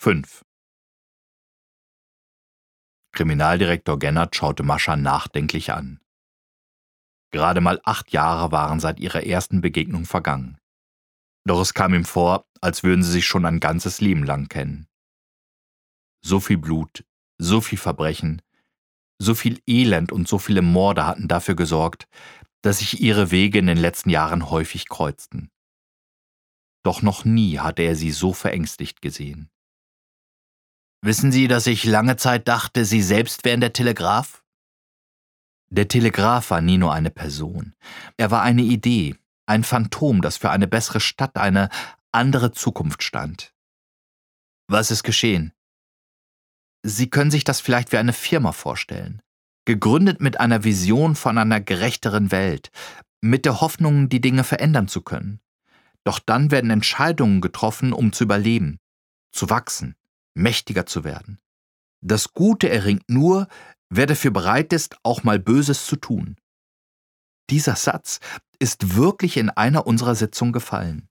5. Kriminaldirektor Gennert schaute Mascha nachdenklich an. Gerade mal 8 Jahre waren seit ihrer ersten Begegnung vergangen. Doch es kam ihm vor, als würden sie sich schon ein ganzes Leben lang kennen. So viel Blut, so viel Verbrechen, so viel Elend und so viele Morde hatten dafür gesorgt, dass sich ihre Wege in den letzten Jahren häufig kreuzten. Doch noch nie hatte er sie so verängstigt gesehen. »Wissen Sie, dass ich lange Zeit dachte, Sie selbst wären der Telegraph?« Der Telegraph war nie nur eine Person. Er war eine Idee, ein Phantom, das für eine bessere Stadt, eine andere Zukunft stand. »Was ist geschehen?« Sie können sich das vielleicht wie eine Firma vorstellen. Gegründet mit einer Vision von einer gerechteren Welt, mit der Hoffnung, die Dinge verändern zu können. Doch dann werden Entscheidungen getroffen, um zu überleben, zu wachsen, mächtiger zu werden. Das Gute erringt nur, wer dafür bereit ist, auch mal Böses zu tun. Dieser Satz ist wirklich in einer unserer Sitzungen gefallen.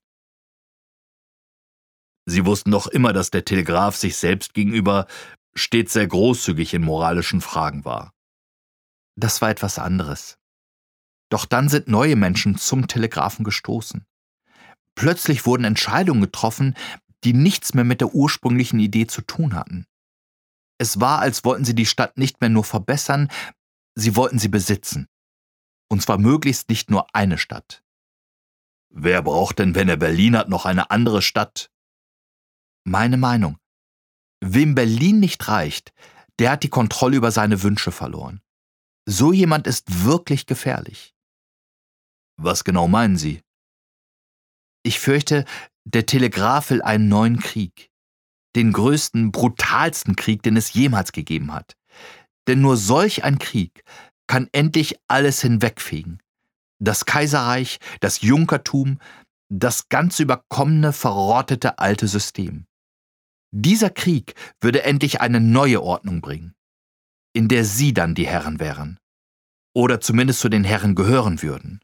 Sie wussten doch immer, dass der Telegraph sich selbst gegenüber stets sehr großzügig in moralischen Fragen war. Das war etwas anderes. Doch dann sind neue Menschen zum Telegraphen gestoßen. Plötzlich wurden Entscheidungen getroffen, die nichts mehr mit der ursprünglichen Idee zu tun hatten. Es war, als wollten sie die Stadt nicht mehr nur verbessern, sie wollten sie besitzen. Und zwar möglichst nicht nur eine Stadt. Wer braucht denn, wenn er Berlin hat, noch eine andere Stadt? Meine Meinung. Wem Berlin nicht reicht, der hat die Kontrolle über seine Wünsche verloren. So jemand ist wirklich gefährlich. Was genau meinen Sie? Ich fürchte, der Telegraph will einen neuen Krieg. Den größten, brutalsten Krieg, den es jemals gegeben hat. Denn nur solch ein Krieg kann endlich alles hinwegfegen. Das Kaiserreich, das Junkertum, das ganz überkommene, verrottete alte System. Dieser Krieg würde endlich eine neue Ordnung bringen, in der Sie dann die Herren wären. Oder zumindest zu den Herren gehören würden.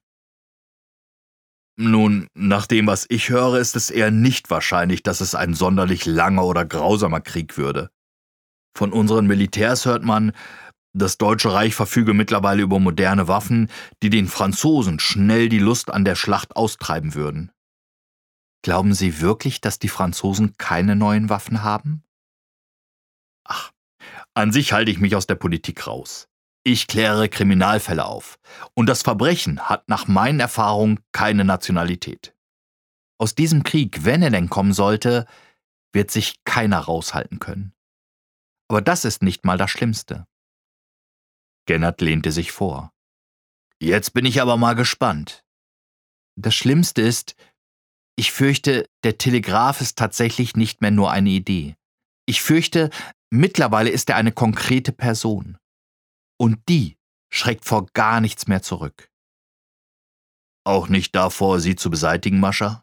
Nun, nach dem, was ich höre, ist es eher nicht wahrscheinlich, dass es ein sonderlich langer oder grausamer Krieg würde. Von unseren Militärs hört man, das Deutsche Reich verfüge mittlerweile über moderne Waffen, die den Franzosen schnell die Lust an der Schlacht austreiben würden. Glauben Sie wirklich, dass die Franzosen keine neuen Waffen haben? Ach, an sich halte ich mich aus der Politik raus. Ich kläre Kriminalfälle auf. Und das Verbrechen hat nach meinen Erfahrungen keine Nationalität. Aus diesem Krieg, wenn er denn kommen sollte, wird sich keiner raushalten können. Aber das ist nicht mal das Schlimmste. Gennert lehnte sich vor. Jetzt bin ich aber mal gespannt. Das Schlimmste ist, ich fürchte, der Telegraph ist tatsächlich nicht mehr nur eine Idee. Ich fürchte, mittlerweile ist er eine konkrete Person. Und die schreckt vor gar nichts mehr zurück. Auch nicht davor, sie zu beseitigen, Mascha?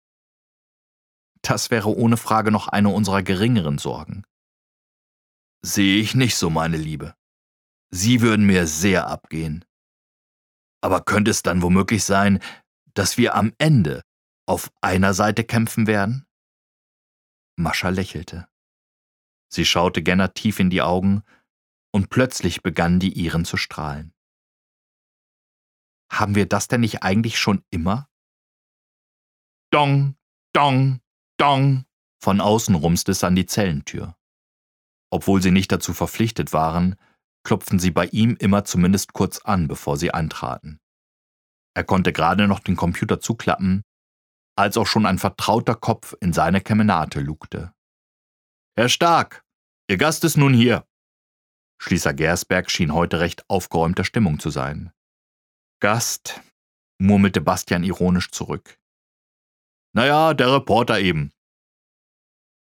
Das wäre ohne Frage noch eine unserer geringeren Sorgen. Sehe ich nicht so, meine Liebe. Sie würden mir sehr abgehen. Aber könnte es dann womöglich sein, dass wir am Ende auf einer Seite kämpfen werden? Mascha lächelte. Sie schaute Gennert tief in die Augen, und plötzlich begannen die ihren zu strahlen. Haben wir das denn nicht eigentlich schon immer? Dong, dong, dong! Von außen rumste es an die Zellentür. Obwohl sie nicht dazu verpflichtet waren, klopften sie bei ihm immer zumindest kurz an, bevor sie eintraten. Er konnte gerade noch den Computer zuklappen, als auch schon ein vertrauter Kopf in seine Kemenate lugte. »Herr Stark, Ihr Gast ist nun hier!« Schließer Gersberg schien heute recht aufgeräumter Stimmung zu sein. »Gast«, murmelte Bastian ironisch zurück. »Naja, der Reporter eben.